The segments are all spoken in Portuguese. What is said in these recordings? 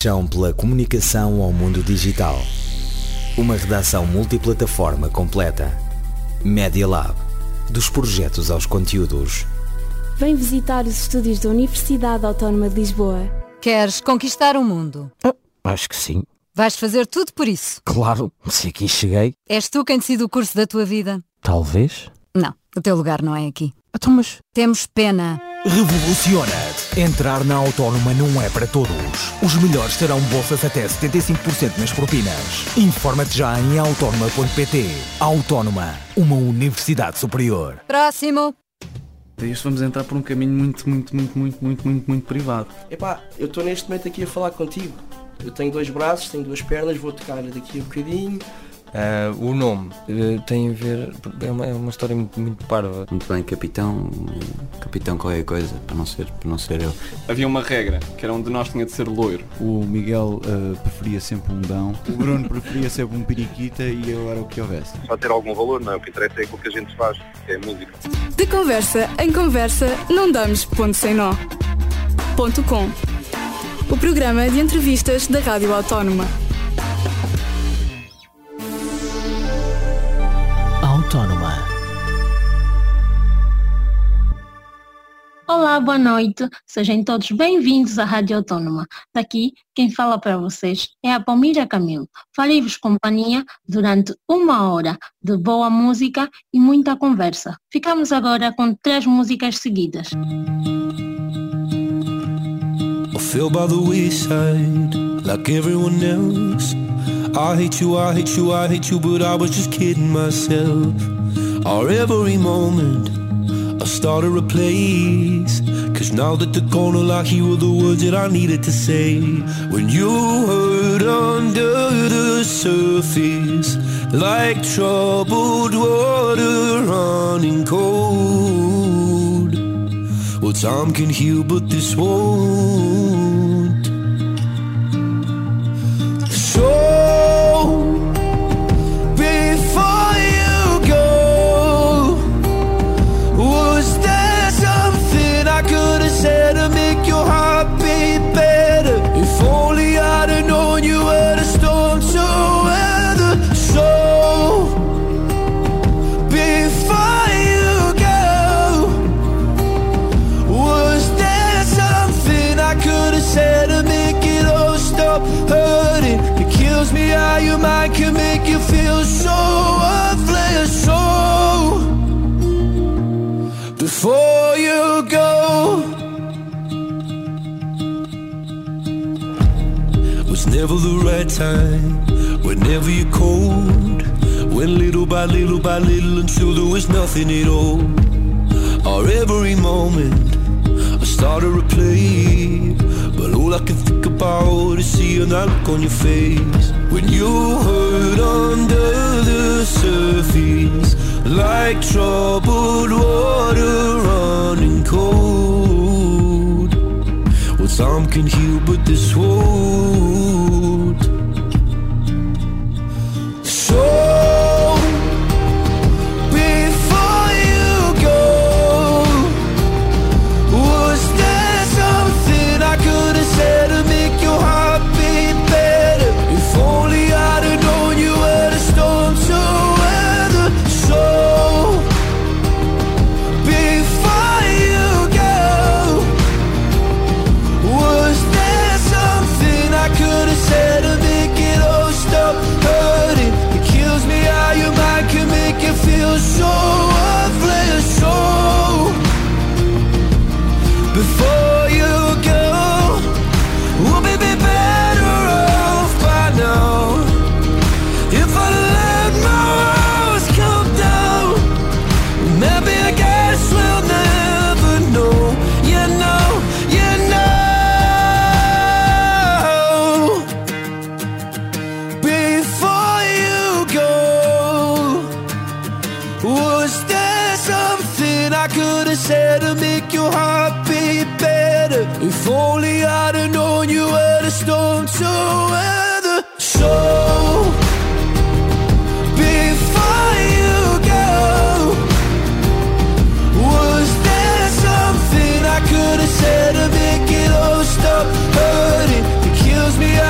Paixão pela comunicação ao mundo digital. Uma redação multiplataforma completa. Media Lab. Dos projetos aos conteúdos. Vem visitar os estúdios da Universidade Autónoma de Lisboa. Queres conquistar o mundo? Acho que sim. Vais fazer tudo por isso? Claro, se aqui cheguei. És tu quem decide o curso da tua vida? Talvez. Não, o teu lugar não é aqui. Então, mas... Temos pena. Revoluciona-te. Entrar na Autónoma não é para todos. Os melhores terão bolsas até 75% nas propinas. Informa-te já em autónoma.pt. Autónoma, uma universidade superior. Próximo. Isto vamos entrar por um caminho muito privado. Epá, eu estou neste momento aqui a falar contigo. Eu tenho 2 braços, tenho 2 pernas, vou tocar daqui a bocadinho. O nome tem a ver, é uma história muito parva. Muito bem, capitão qualquer coisa, para não ser eu. Havia uma regra, que era um de nós tinha de ser loiro. O Miguel preferia sempre um Dão, o Bruno preferia sempre um periquita e eu era o que houvesse. Pode ter algum valor, não é? O que interessa é aquilo que a gente faz, que é a música. De conversa em conversa, não damos ponto sem nó. Ponto com. O programa de entrevistas da Rádio Autónoma. Autónoma. Olá, boa noite. Sejam todos bem-vindos à Rádio Autónoma. Daqui, quem fala para vocês é a Palmira Camilo. Farei-vos companhia durante 1 hora de boa música e muita conversa. Ficamos agora com 3 músicas seguidas. I feel by the wayside, like everyone else. I hate you, I hate you, I hate you, but I was just kidding myself. Our every moment, I started a place. Cause now that they're gone, all I hear were the words that I needed to say. When you hurt under the surface, like troubled water running cold. Well, time can heal, but this won't. So before you go, was there something I could have said to make your heart beat better? If only I'd have known you were the storm to weather. So before you go, was there something I could have said to make it all stop hurting? It kills me how your mind can make you feel so worthless. So before you go, was never the right time, whenever you're cold. Went little by little until there was nothing at all. Our every moment I started to replay, but all I can think about is seeing that look on your face. When you hurt under the surface, like troubled water running cold. Well, time can heal, but this won't. So before you go, was there something I could have said to make your heart beat better? If only I'd have known you were the storm to weather. So before you go, was there something I could have said to make it all stop hurting? It kills me how your mind can make you feel so worthless. So before you go, we'll be better off by now. If I let my walls come down, maybe I guess we'll never know. You know, you know. Before you go, was there something I could have said to make your heart beat better? If only I'd have known you were the storm to weather. So before you go, was there something I could have said to make it all stop hurting? It kills me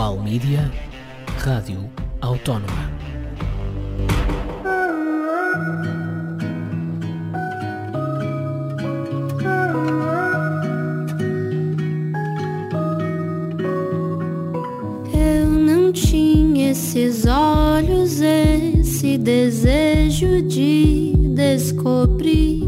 Global Media, Rádio Autónoma. Eu não tinha esses olhos, esse desejo de descobrir.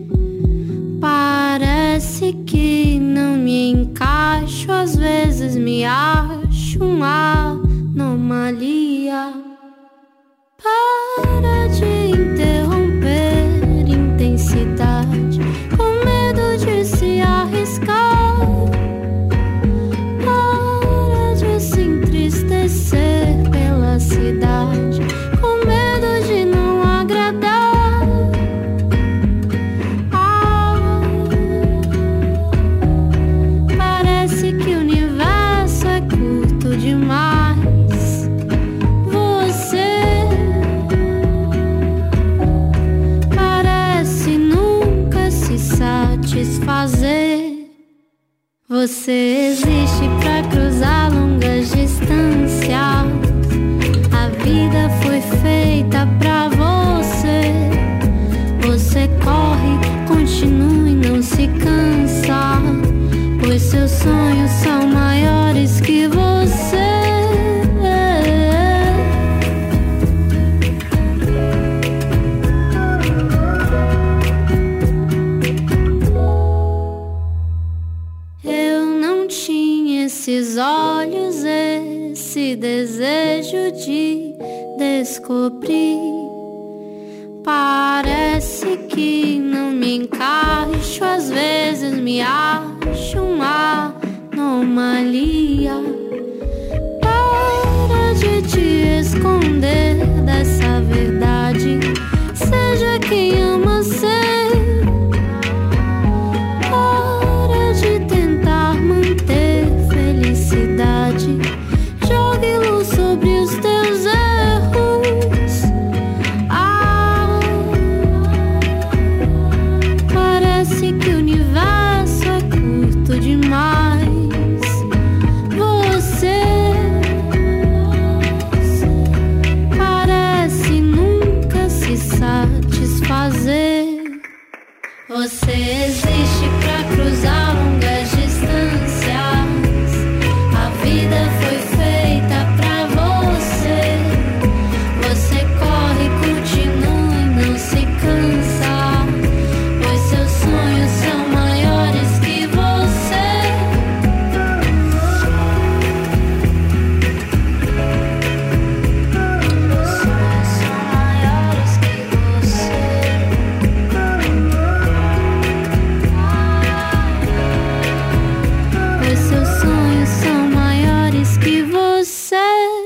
Parece que não me encaixo, às vezes me acho uma anomalia. Para de interromper intensidade, com medo de se arriscar. Para de se entristecer pela cidade, com medo de não agradar. Parece que o universo é curto demais. Você parece nunca se satisfazer. Você existe pra cruzar longas distâncias. A vida foi feita pra você. Você corre, continua e não se cansa, pois seus sonhos são maiores que você. Eu não tinha esses olhos, esse desejo de descobrir. Parece que não me encaixo, às vezes me acho uma anomalia. Para de te esconder dessa verdade, seja quem ama ser. Para de tentar manter felicidade, jogue luz sobre os teus erros. Parece que o universo é curto demais. Você parece nunca se satisfazer. Você existe pra cruzar longas distâncias. A vida foi feita pra você. Você corre, continua e não se cansa, pois seus sonhos são maiores que você. Sonhos são maiores que você. Pois seus sonhos são maiores que você.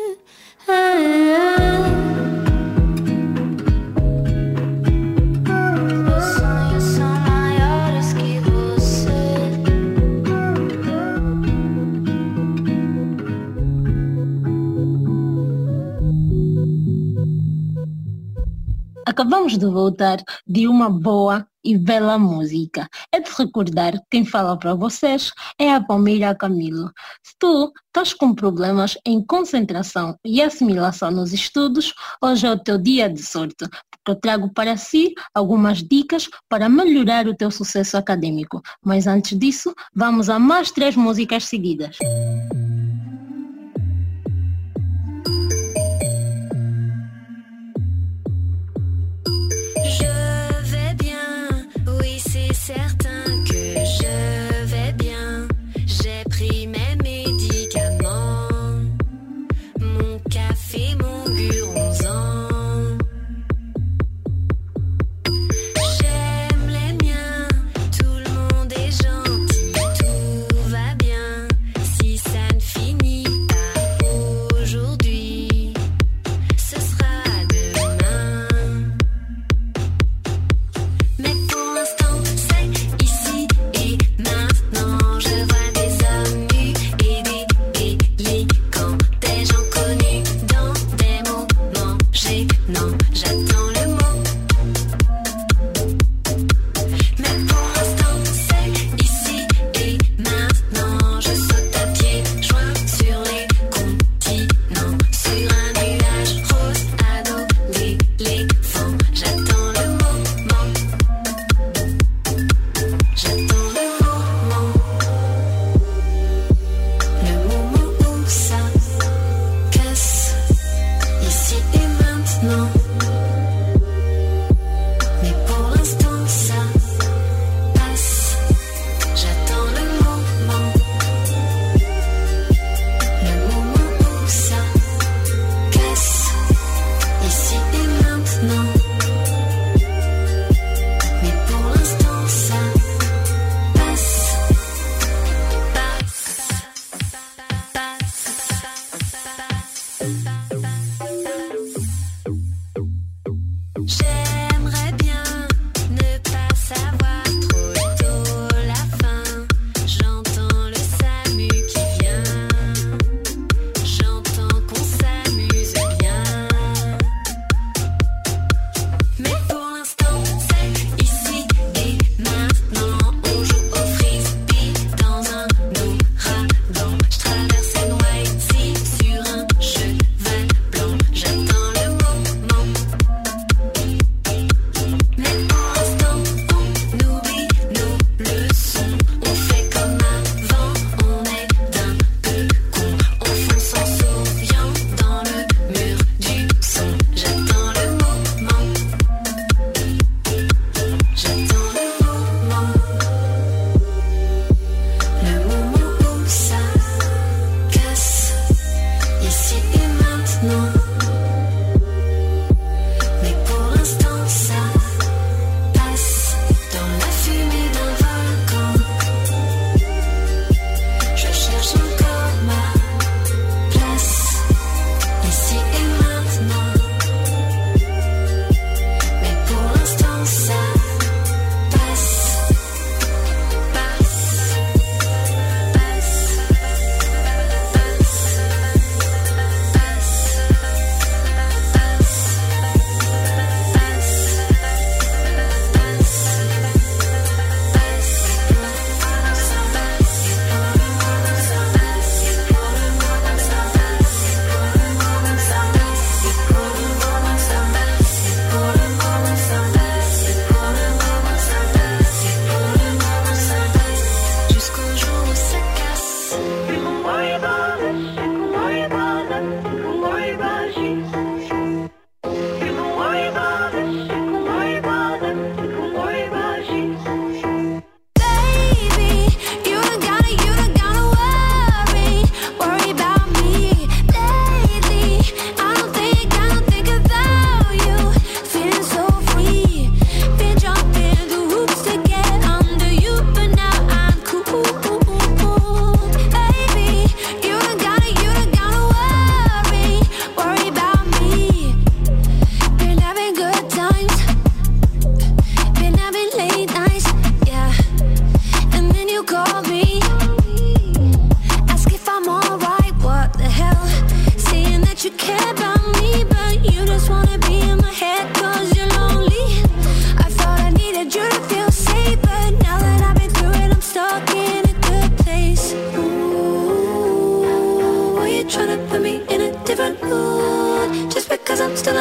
Seus sonhos são maiores que você. Acabamos de voltar de uma boa e bela música. É de recordar, quem fala para vocês é a Palmira Camilo. Se tu estás com problemas em concentração e assimilação nos estudos, hoje é o teu dia de sorte, porque eu trago para si algumas dicas para melhorar o teu sucesso acadêmico. Mas antes disso, vamos a mais 3 músicas seguidas. Je vais bien, oui c'est certain que je vais bien. J'ai pris mes médicaments, mon café, mon guronzan. J'aime les miens, tout le monde est gentil, tout va bien. Si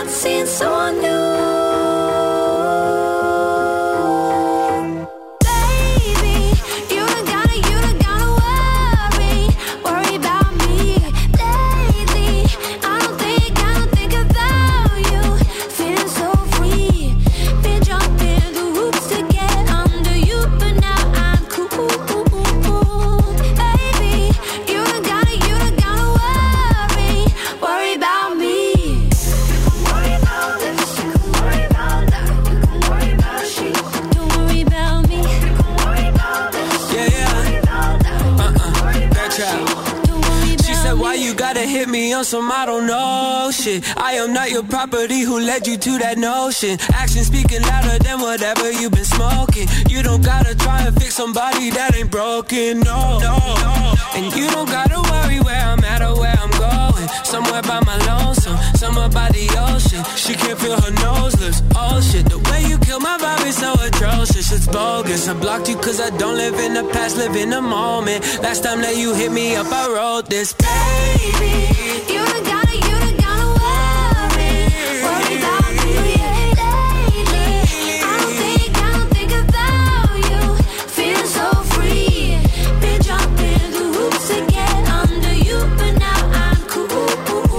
about seeing someone new. Hit me on some I don't know shit. I am not your property, who led you to that notion? Actions speaking louder than whatever you've been smoking. You don't gotta try and fix somebody that ain't broken, no. And you don't gotta worry where I'm at or where I'm going. Somewhere by my lonesome, somewhere by the ocean. She can't feel her nose lips, oh shit. The way you kill my vibe is so atrocious, it's bogus. I blocked you cause I don't live in the past, live in the moment. Last time that you hit me up, I wrote this. Baby, you don't gotta worry about me lately. I don't think about you, feeling so free. Been jumping through hoops to get under you, but now I'm cool.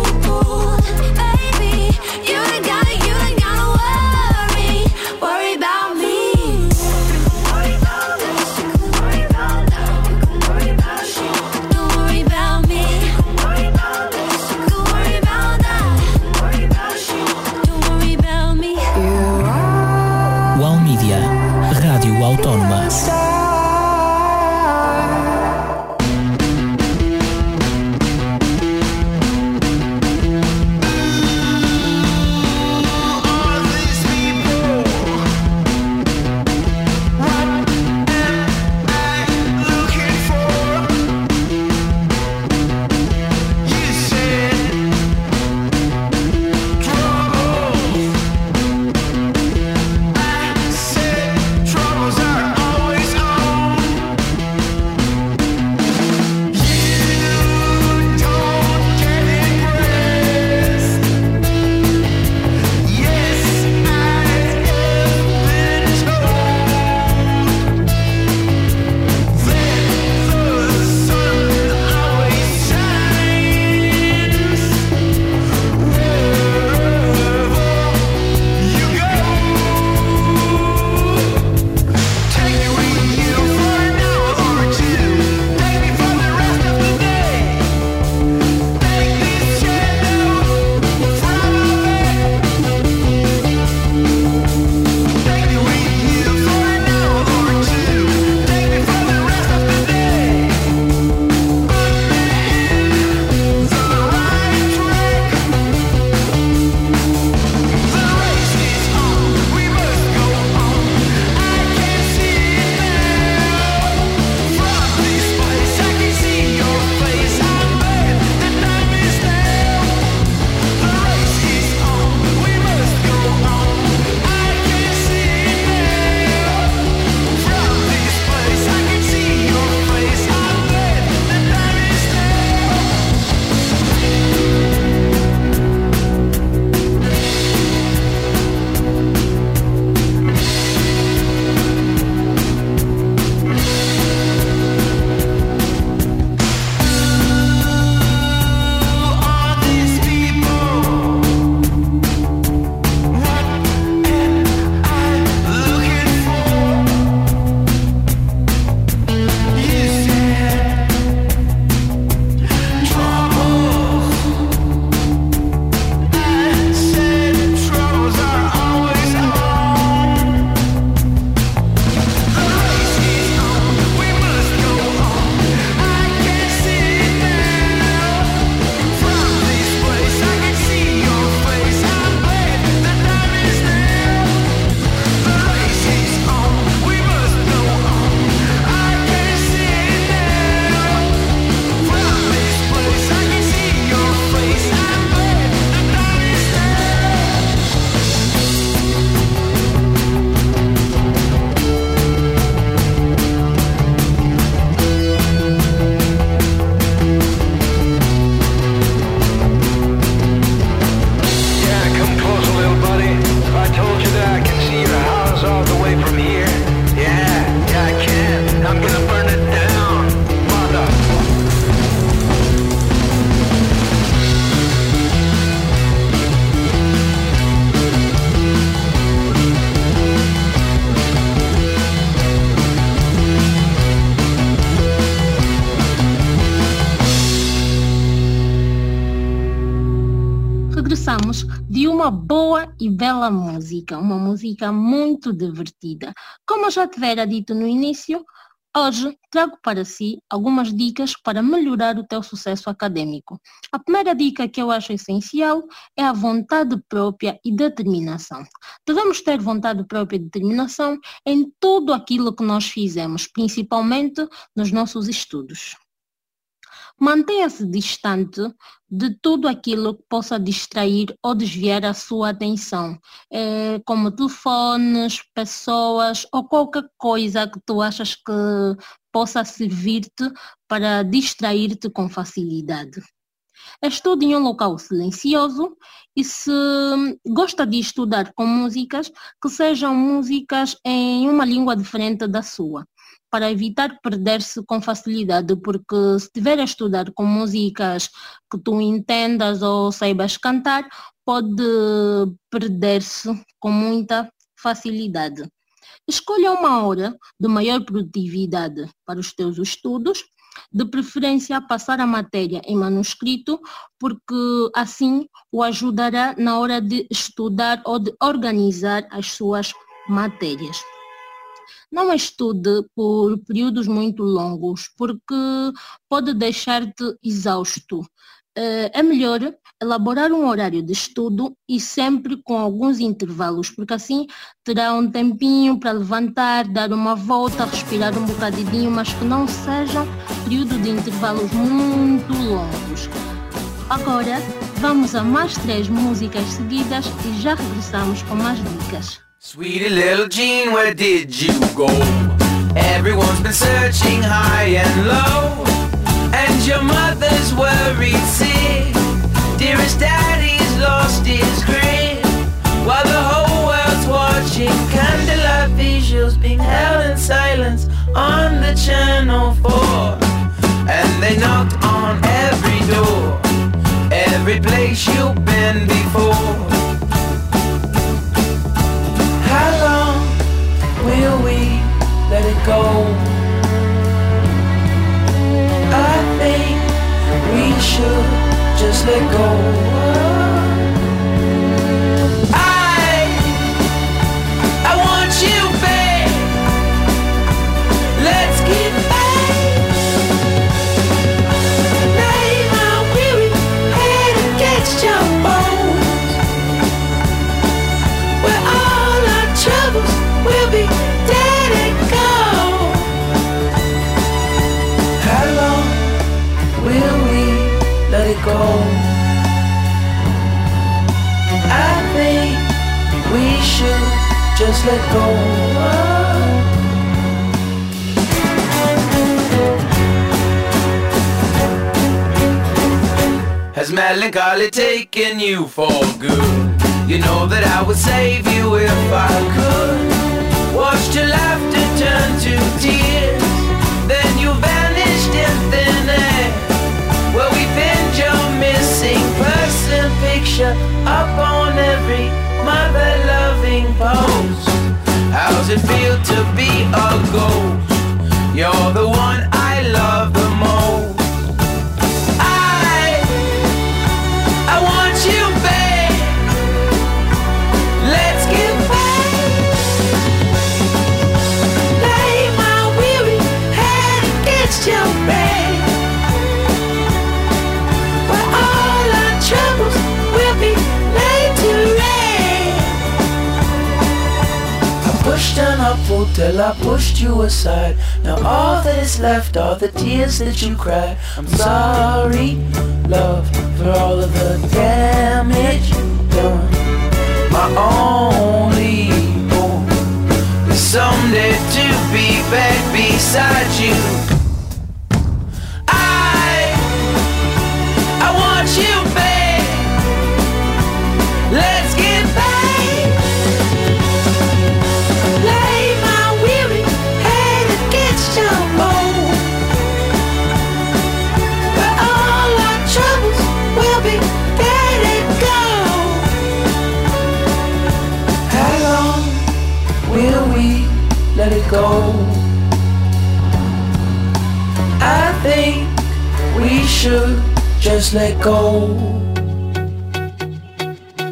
Baby, you don't gotta worry about me. You can worry about this, you can worry about that, you can worry about shit. Don't worry about me. You can worry about this, you can worry precisamos de uma boa e bela música, uma música muito divertida. Como eu já tivera dito no início, hoje trago para si algumas dicas para melhorar o teu sucesso acadêmico. A primeira dica que eu acho essencial é a vontade própria e determinação. Devemos ter vontade própria e determinação em tudo aquilo que nós fizemos, principalmente nos nossos estudos. Mantenha-se distante de tudo aquilo que possa distrair ou desviar a sua atenção, como telefones, pessoas ou qualquer coisa que tu achas que possa servir-te para distrair-te com facilidade. Estude em um local silencioso e se gosta de estudar com músicas, que sejam músicas em uma língua diferente da sua, para evitar perder-se com facilidade, porque se estiver a estudar com músicas que tu entendas ou saibas cantar, pode perder-se com muita facilidade. Escolha uma hora de maior produtividade para os teus estudos, de preferência passar a matéria em manuscrito, porque assim o ajudará na hora de estudar ou de organizar as suas matérias. Não estude por períodos muito longos, porque pode deixar-te exausto. É melhor elaborar um horário de estudo e sempre com alguns intervalos, porque assim terá um tempinho para levantar, dar uma volta, respirar um bocadinho, mas que não sejam períodos de intervalos muito longos. Agora vamos a mais 3 músicas seguidas e já regressamos com mais dicas. Sweetie little Jean, where did you go? Everyone's been searching high and low, and your mother's worried sick. Dearest daddy's lost his grip, while the whole world's watching candlelight visuals being held in silence on the channel 4. And they knocked on every door, every place you've been before. How long will we let it go? I think we should just let go. I want you back. Let's get back. Lay my weary head against your bones, where all our troubles will be dead and gone. How long will we let it go? I think we should just let go. Has melancholy taken you for good? You know that I would save you if I could. Watched your laughter turn to tears, then you vanished in thin air. Well, we pinned your missing person picture up on every mother-loving post. How's it feel to be a ghost? You're the one I love the most. I want you back. Let's get back. Lay my weary head against your back, where all our troubles will be laid to rest. I pushed and I pulled till I pushed you aside. Now all that is left are the tears that you cried. I'm sorry, love, for all of the damage you've done. My only hope is someday to be back beside you. I want you back. Let's get back. Lay my weary head against your bone, where all our troubles will be dead and gone. How long will we let it go? I think we should just let go.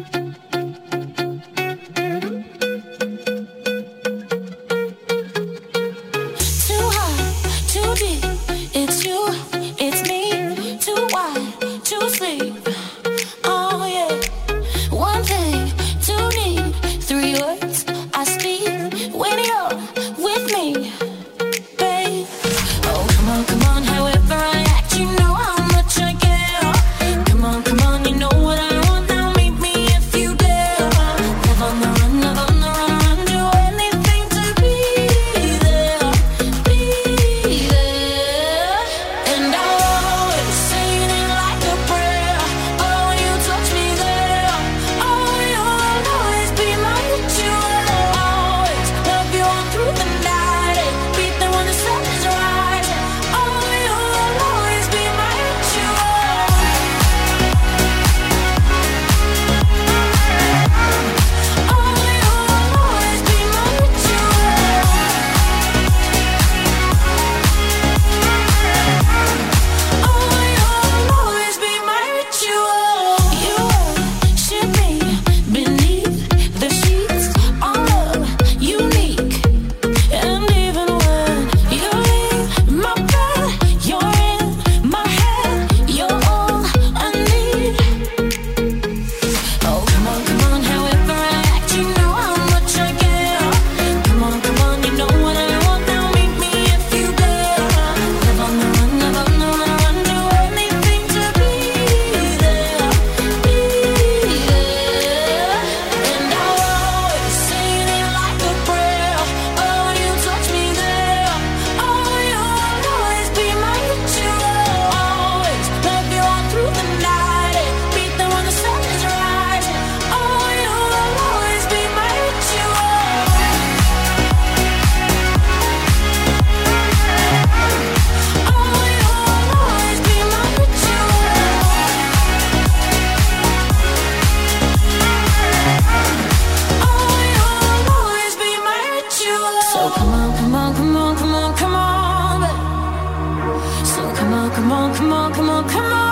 come on, come on, come on, come on.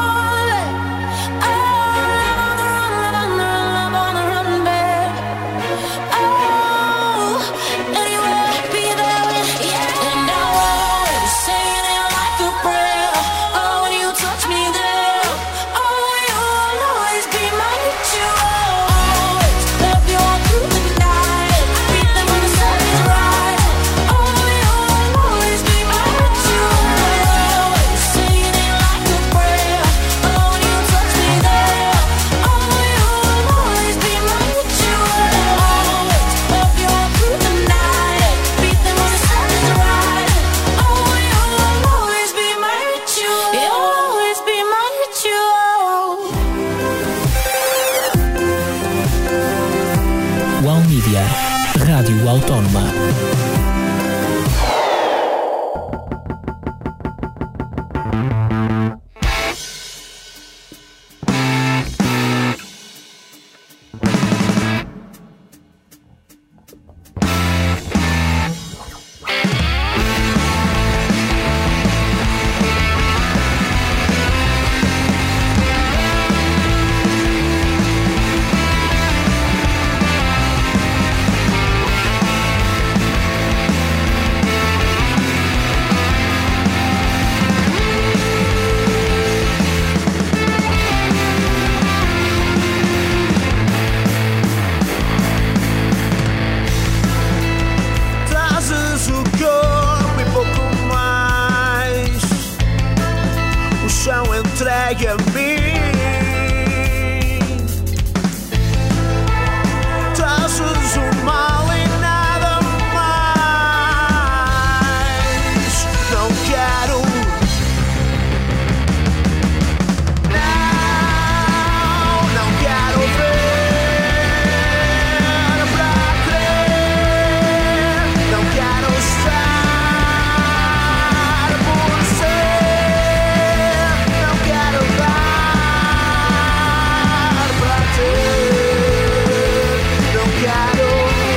Rádio Autónoma. Entregue a mim. Trazes o mal e nada mais. Não quero. Não quero ver pra crer. Não quero estar por ser. Não quero dar pra ter. Não quero.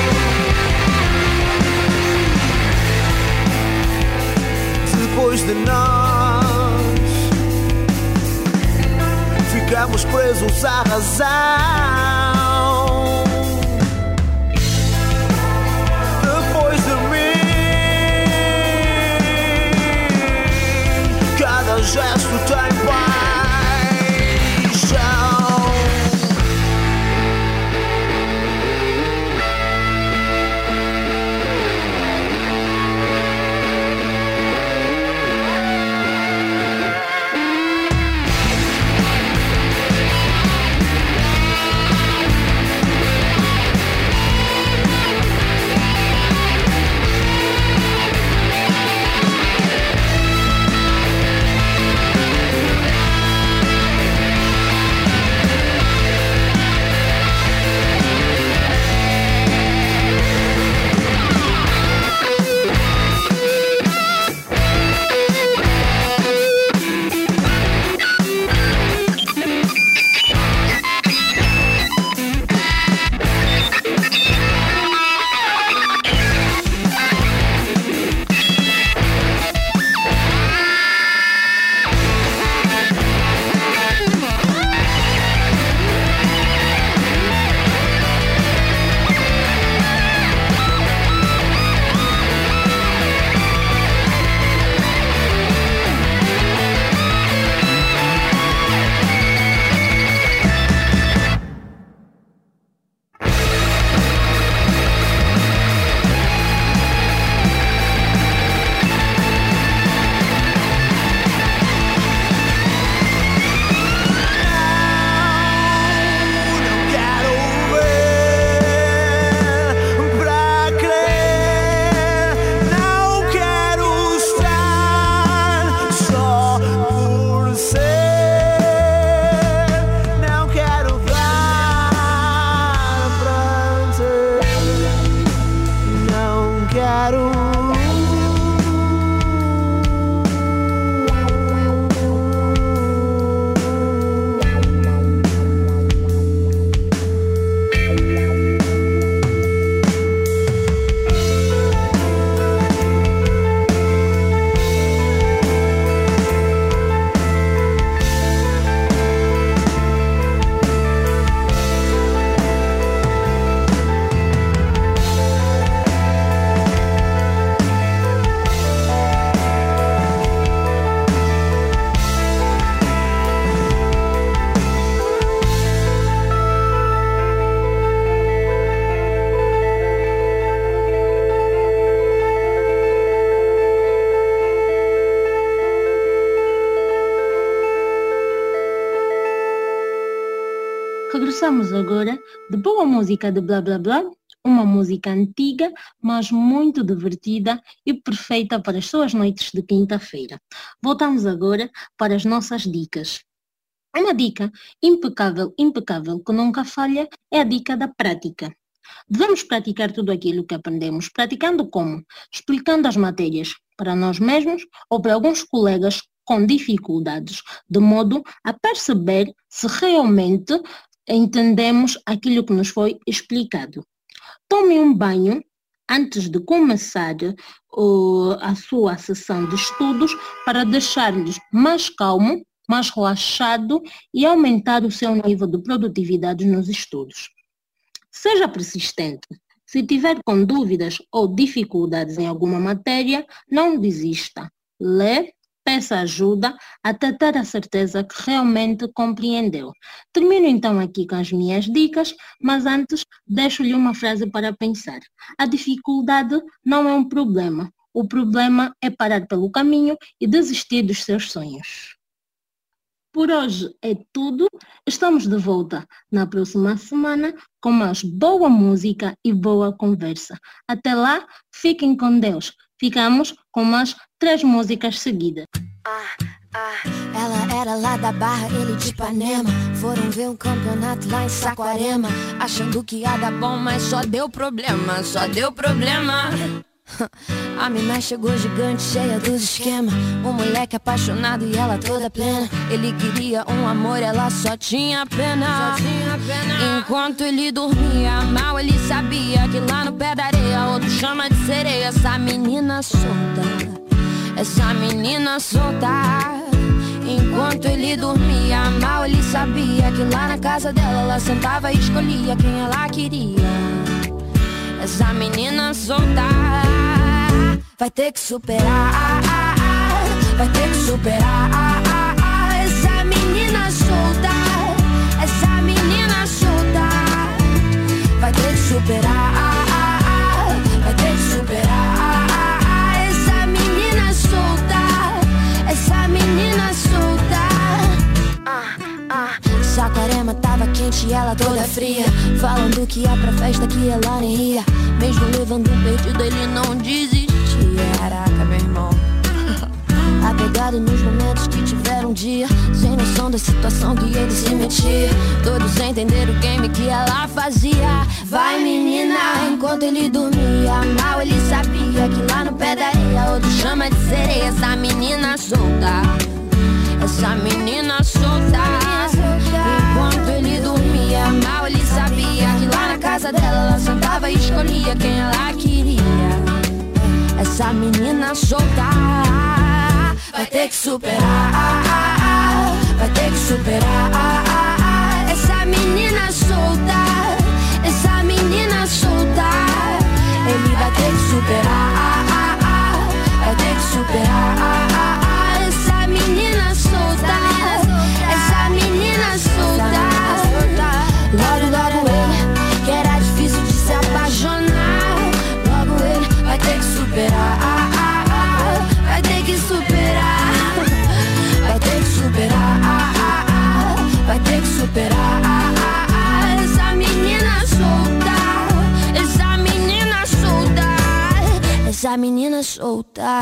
Depois de nós ficamos presos à razão. Depois de mim, cada gesto tem paixão. Ouçamos agora de boa música de Blá Blá Blá, uma música antiga, mas muito divertida e perfeita para as suas noites de quinta-feira. Voltamos agora para as nossas dicas. Uma dica impecável que nunca falha é a dica da prática. Devemos praticar tudo aquilo que aprendemos. Praticando como? Explicando as matérias para nós mesmos ou para alguns colegas com dificuldades, de modo a perceber se realmente entendemos aquilo que nos foi explicado. Tome um banho antes de começar a sua sessão de estudos para deixar-lhes mais calmo, mais relaxado e aumentar o seu nível de produtividade nos estudos. Seja persistente. Se tiver com dúvidas ou dificuldades em alguma matéria, não desista. Lê, peça ajuda até ter a certeza que realmente compreendeu. Termino então aqui com as minhas dicas, mas antes deixo-lhe uma frase para pensar. A dificuldade não é um problema. O problema é parar pelo caminho e desistir dos seus sonhos. Por hoje é tudo. Estamos de volta na próxima semana com mais boa música e boa conversa. Até lá, fiquem com Deus. Ficamos com mais 3 músicas seguidas. Ela era lá da Barra, ele de Ipanema. Foram ver um campeonato lá em Saquarema, achando que ia dar bom, mas só deu problema. A mina chegou gigante, cheia dos esquemas. Um moleque apaixonado e ela toda plena. Ele queria um amor, ela só tinha pena. Enquanto ele dormia mal, ele sabia que lá no pé da areia outro chama de sereia. Essa menina solta. Enquanto ele dormia mal, ele sabia que lá na casa dela ela sentava e escolhia quem ela queria. Essa menina solta vai ter que superar, vai ter que superar. Essa menina solta vai ter que superar, vai ter que superar. Essa menina solta. Saquarema tava quente e ela toda fria, falando que ia pra festa que ela nem ia. Mesmo levando um perdido ele não desistia. Caraca, meu irmão. Apegado nos momentos que tiveram um dia, sem noção da situação que ele se metia. Todos entenderam o game que ela fazia. Vai menina, enquanto ele dormia mal, ele sabia que lá no pé da areia outro chama de sereia. Essa menina solta. Enquanto ele dormia mal, ele sabia que lá na casa dela ela sentava e escolhia quem ela queria. Essa menina solta vai ter que superar, vai ter que superar. Essa menina solta. Ele vai ter que superar, vai ter que superar. Essa menina solta. Logo ele, que era difícil de se apaixonar. Logo ele vai ter que superar, vai ter que superar. Vai ter que superar, vai ter que superar. Essa menina solta.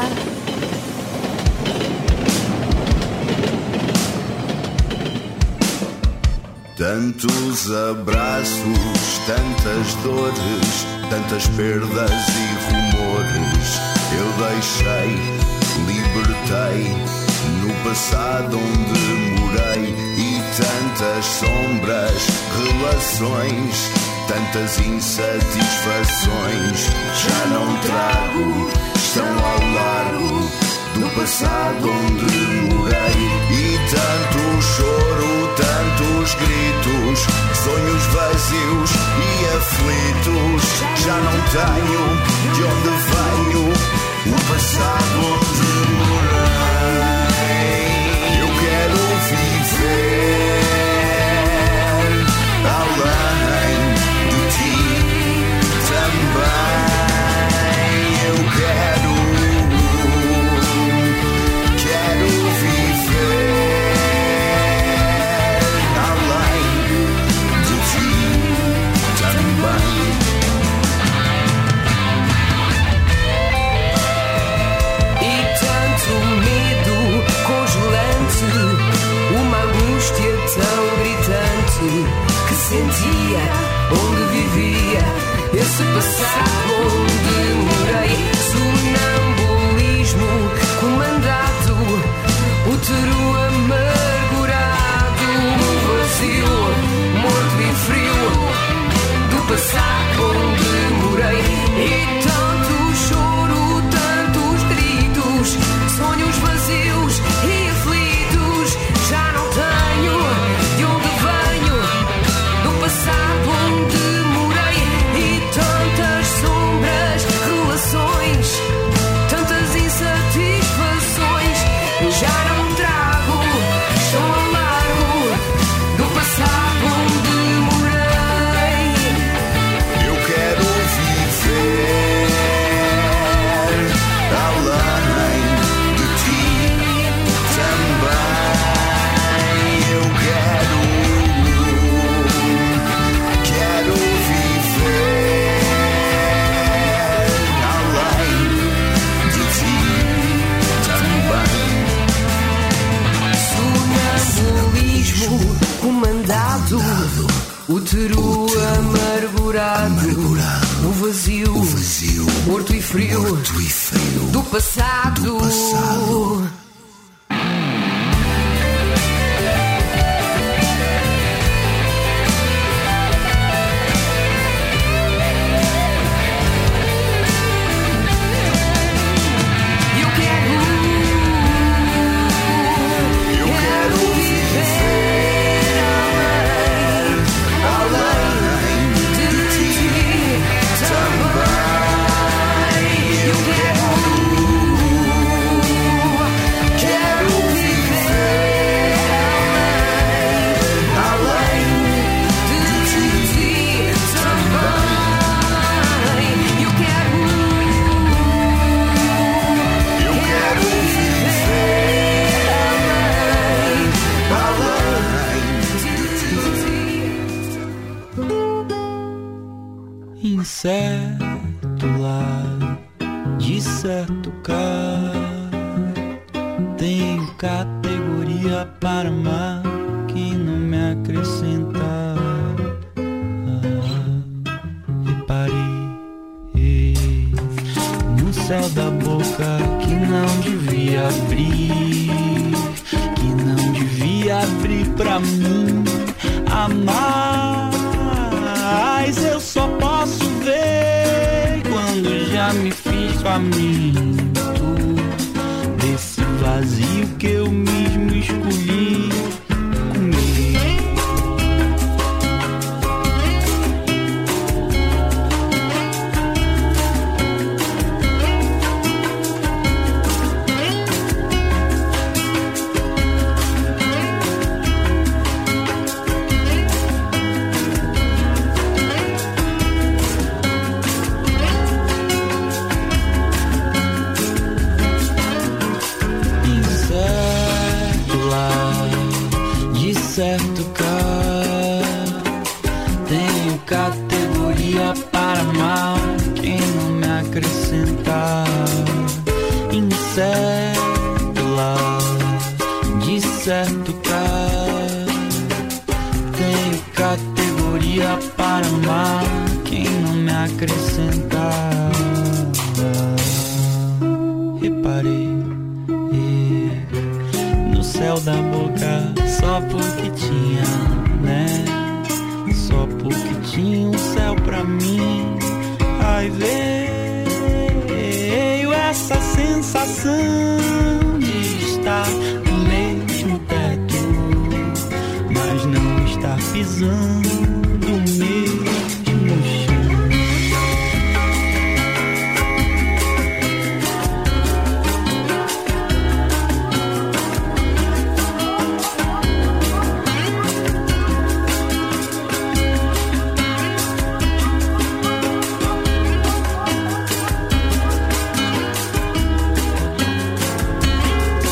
Tantos abraços, tantas dores, tantas perdas e rumores. Eu deixei, libertei, no passado onde morei. E tantas sombras, relações, tantas insatisfações. Já não trago, estão ao largo do passado onde morei. E tanto choro, tantos gritos, sonhos vazios e aflitos. Já não tenho de onde venho, o passado onde morei. Eu quero viver além de ti também. Eu quero viver além de ti. sentia, onde vivia, esse passado onde morei. Sonambulismo comandado, útero amargurado, vazio, morto e frio, do passado onde morei. E tanto choro, tantos gritos, sonhos vazios e aflitos, já não tenho de onde venho, do passado onde morei. E tantas sombras, relações, tantas insatisfações, eu já não trago, estou amargo, do passado onde morei. Eu quero viver além de ti também. Eu quero viver além de ti também. Sonambulismo comandado, útero amargurado, o vazio, morto e frio, do passado. Eu quero viver além de ti também. Eu quero viver além de ti também. Eu quero Incerto lá, de certo cá, tenho categoria para amar quem não me acrescenta. Reparei no céu da boca que não devia abrir, que não devia abrir pra mim amar. Mas eu só posso ver quando já me fiz faminto desse vazio que eu mesmo escolhi comer. Certo cá, tenho categoria para amar quem não me acrescentar. Incerto lá, de certo cá, tenho categoria para amar quem não me acrescentar. Reparei no céu da boca só porque tinha, né? Só porque tinha um céu pra mim. Aí veio essa sensação de estar no mesmo teto, mas não estar pisando no mesmo chão.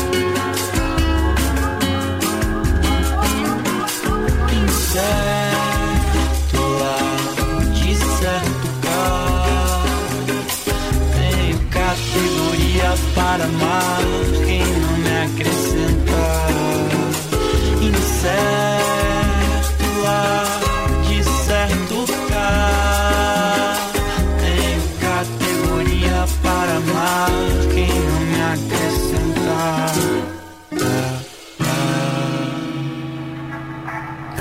Incerto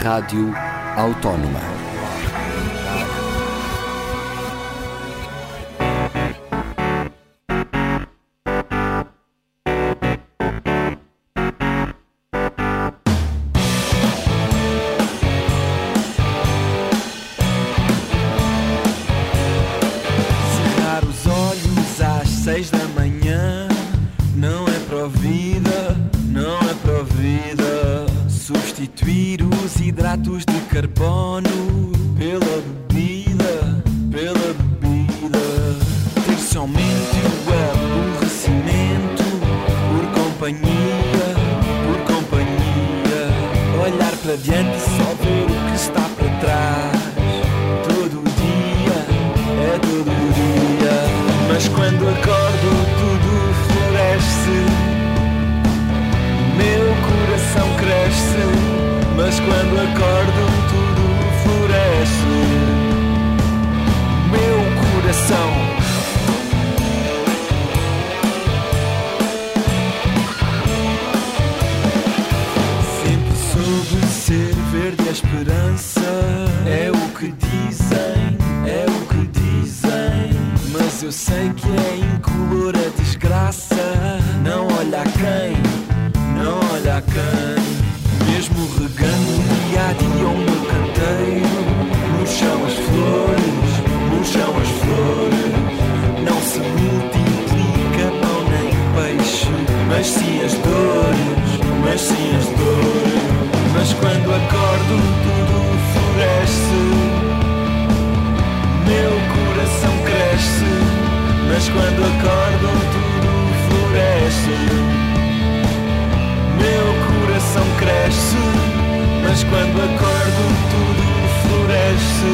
Rádio Autónoma. Cerrar os olhos às 6 da manhã não é provida, não é provida. Substituir os hidratos de carbono pela bebida, pela bebida. Ter somente o aborrecimento por companhia, por companhia. Olhar para diante e só ver o que está para trás. Todo dia, é todo dia. Mas quando acordo tudo floresce. Meu coração cresce, mas quando acordo tudo floresce. Meu coração. Sempre soube ser verde a esperança. É o que dizem, é o que dizem. Mas eu sei que é incolor a desgraça. Não olha a quem, não olha a quem. Mesmo regando dia a dia o meu canteiro. No chão as flores, no chão as flores. Não se multiplica pão nem peixe. Mas sim as dores, mas sim as dores. Mas quando acordo tudo floresce. Meu coração cresce. Mas quando acordo tudo floresce. Meu coração cresce, mas quando acordo tudo floresce.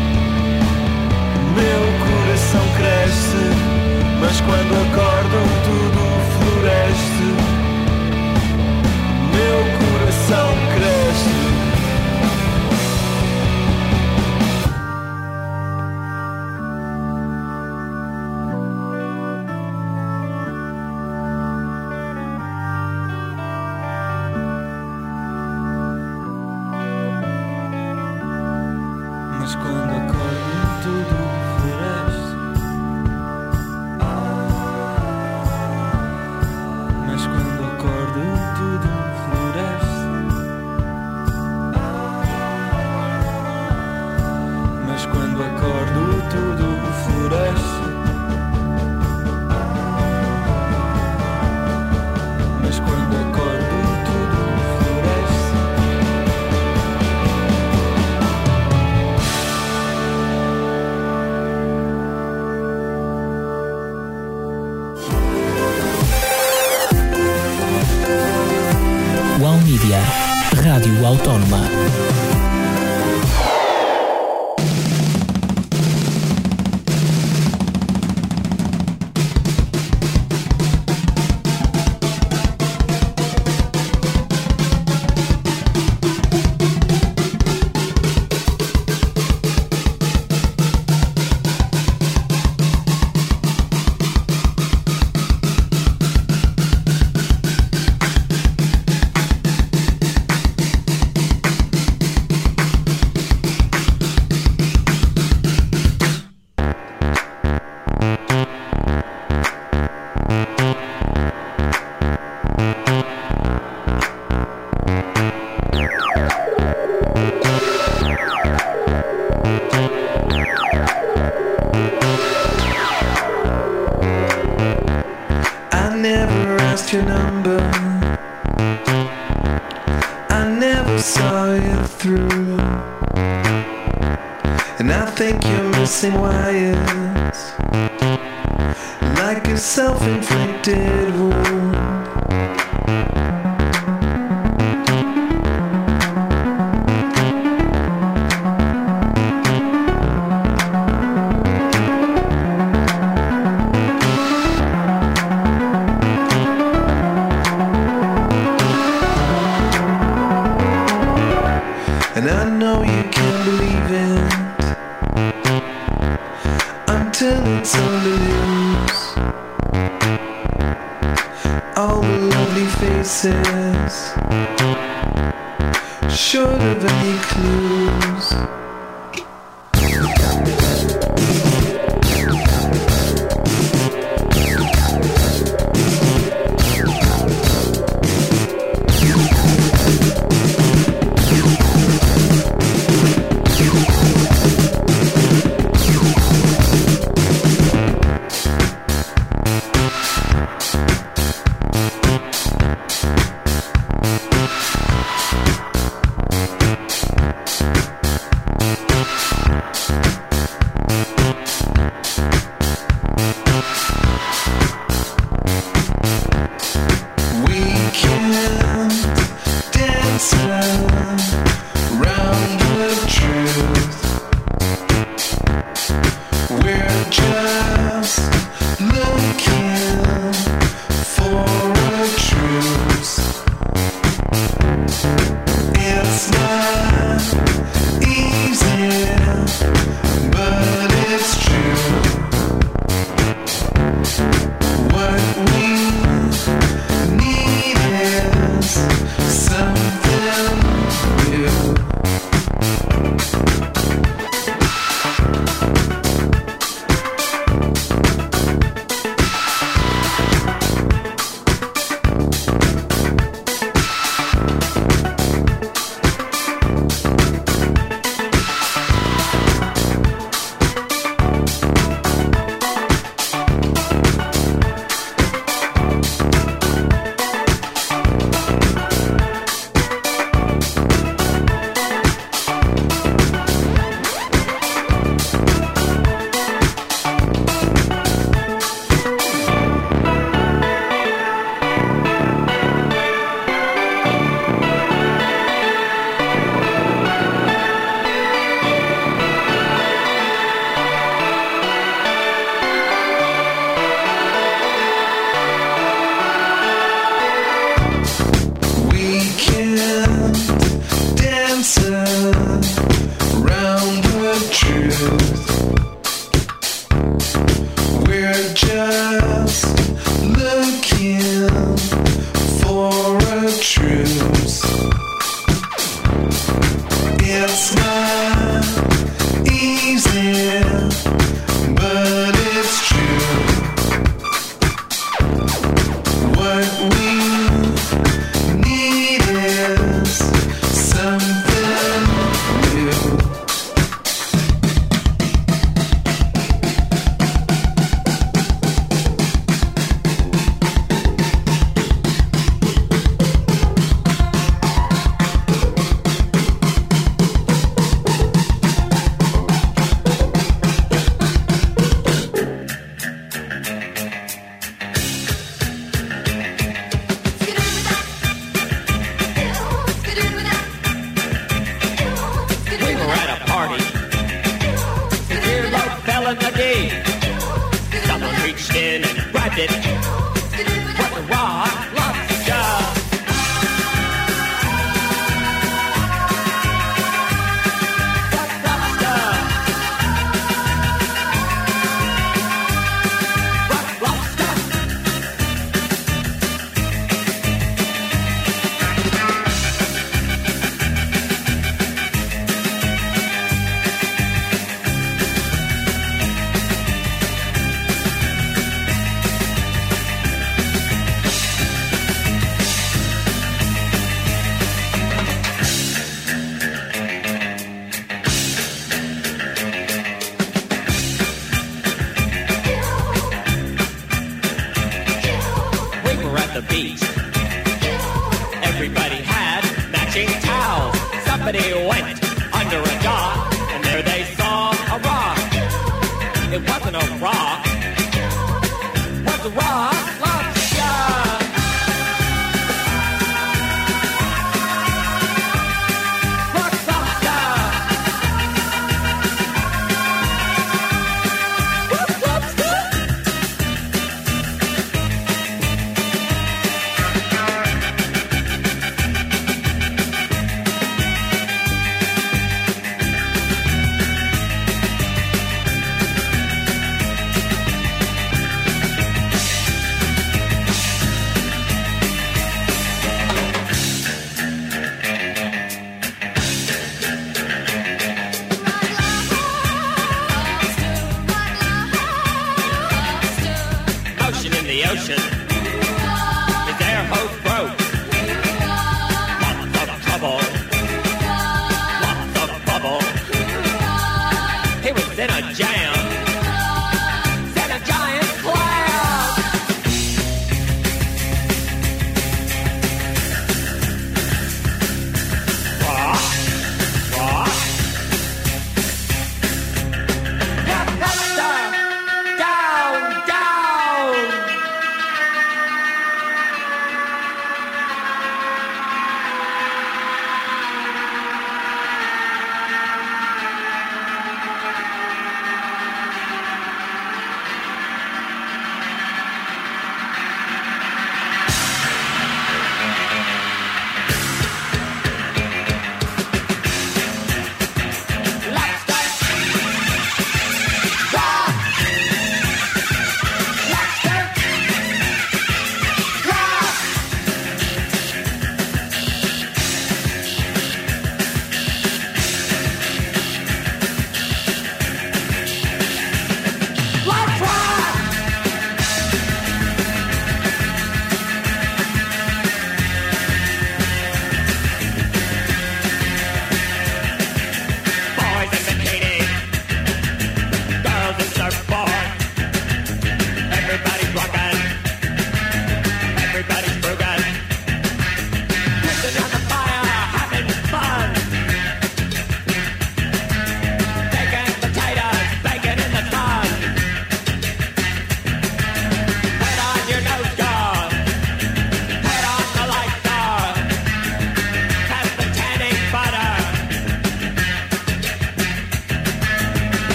Meu coração cresce, mas quando acordo tudo floresce. Meu coração cresce. Mas quando acordo tudo floresce. Mas quando acordo tudo floresce. Mas quando acordo tudo floresce. Mas quando acordo tudo floresce. Wow Media, Rádio Autónoma. I never asked your number. I never saw you through. And I think you're missing wires, like a self-inflicted wound. And I know you can't believe it until it's on the news. All the lovely faces short of any clues.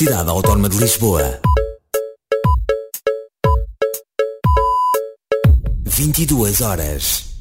Universidade Autónoma de Lisboa. 22 horas.